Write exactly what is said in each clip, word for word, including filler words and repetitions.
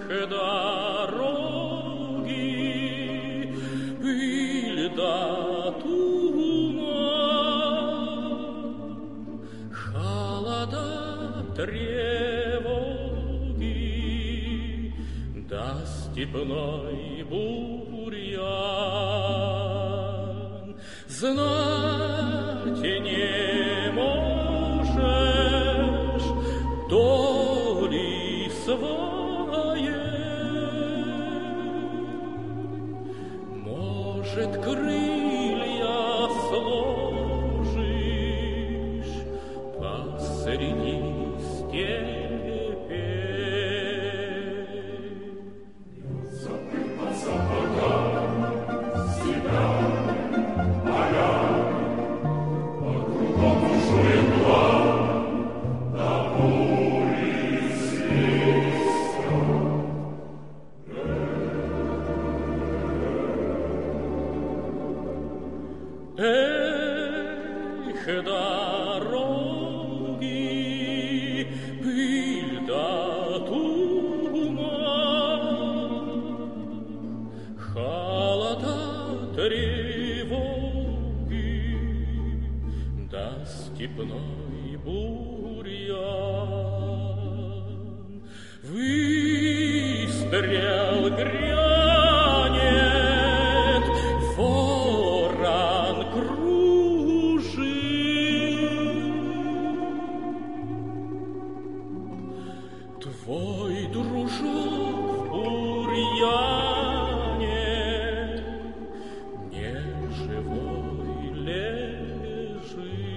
дороги, пыль да туман, холода, тревоги, да степной бурьян. Знать не можешь доли своей, может, крылья сложишь посреди степей. Эх, дороги, пыль да туман, холода, тревоги, да степной бурьян. Выстрел грянет, ворон кружит, твой дружок в бурьяне не живой лежит.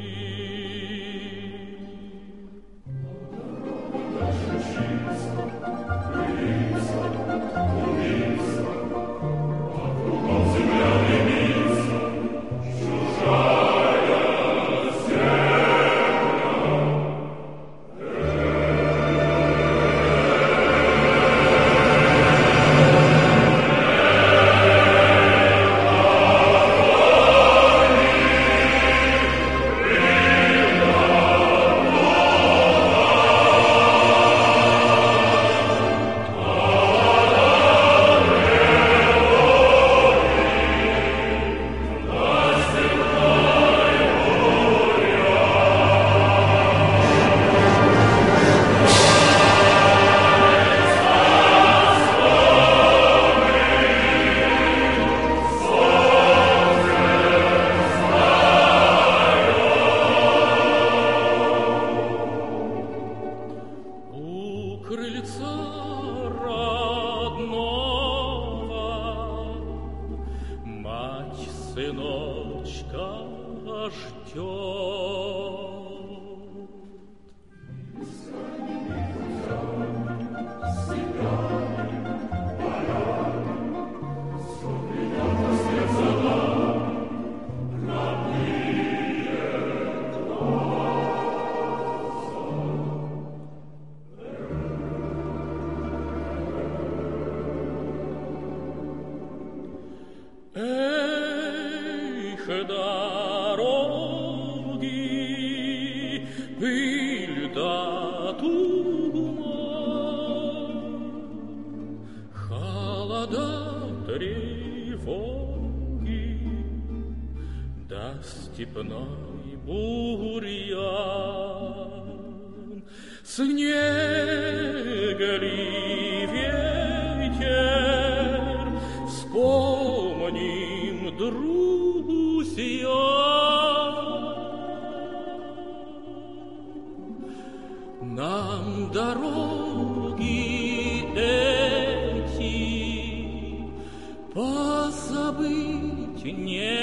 Крыльца родного мать сыночка Эх, дороги, пыль да туман, холода, тревоги, да степной бурьян. Снега ли ветер, вспомним, друзья, нам дороги эти позабыть не